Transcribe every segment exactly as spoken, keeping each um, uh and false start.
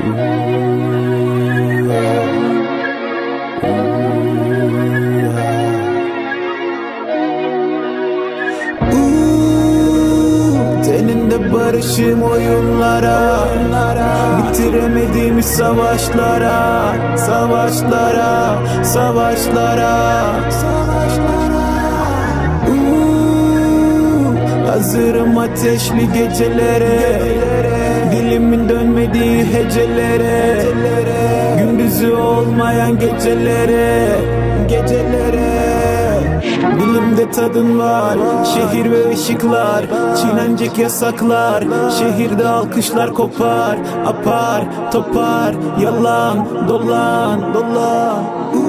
Teninde barışım oyunlara, bitiremediğimiz savaşlara, savaşlara, savaşlara, savaşlara. Uuu, hazırım ateşli gecelere, dilimin dönmediği hecelere, gündüzü olmayan gecelere, gecelere. Dilimde tadın var, şehir ve ışıklar, çiğnenecek yasaklar, şehirde alkışlar kopar, apar, topar, yalan, dolan, dolan.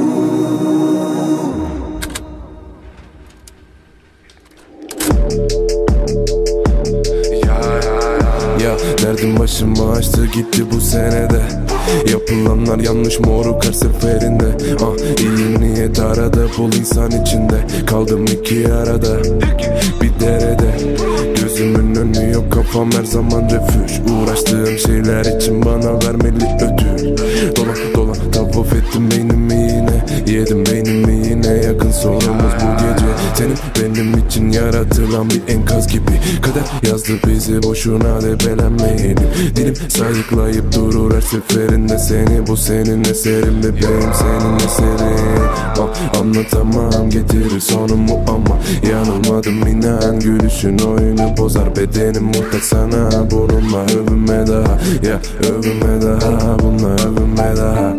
Ya derdim başımı açtı gitti bu senede. Yapılanlar yanlış moruk her seferinde. Ah iyi niyet arada, bul insan içinde. Kaldım iki arada, bir derede. Gözümün önü yok, kafam her zaman refüj. Uğraştığım şeyler için bana vermeli ödül. Dolan dolan tavaf ettim beynimi yine. Yedim beynimi yine, yakın sonumuz bu gece. Senin benim için yaratılan bir enkaz gibi. Kader yazdı bizi, boşuna debelenmeyelim. Dilim sayıklayıp durur her seferinde seni. Bu senin eserin bebeğim, senin eserin. Ah, anlatamam getirir sonumu ama yanılmadım inan. Gülüşün oyunu bozar, bedenim muhtaç sana. Bununla övünme daha, ya övünme daha. Bununla övünme daha,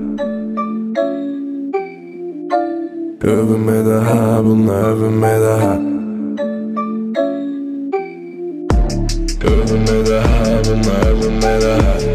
övünme daha. Bununla övünme daha, övünme daha. Bununla övünme daha.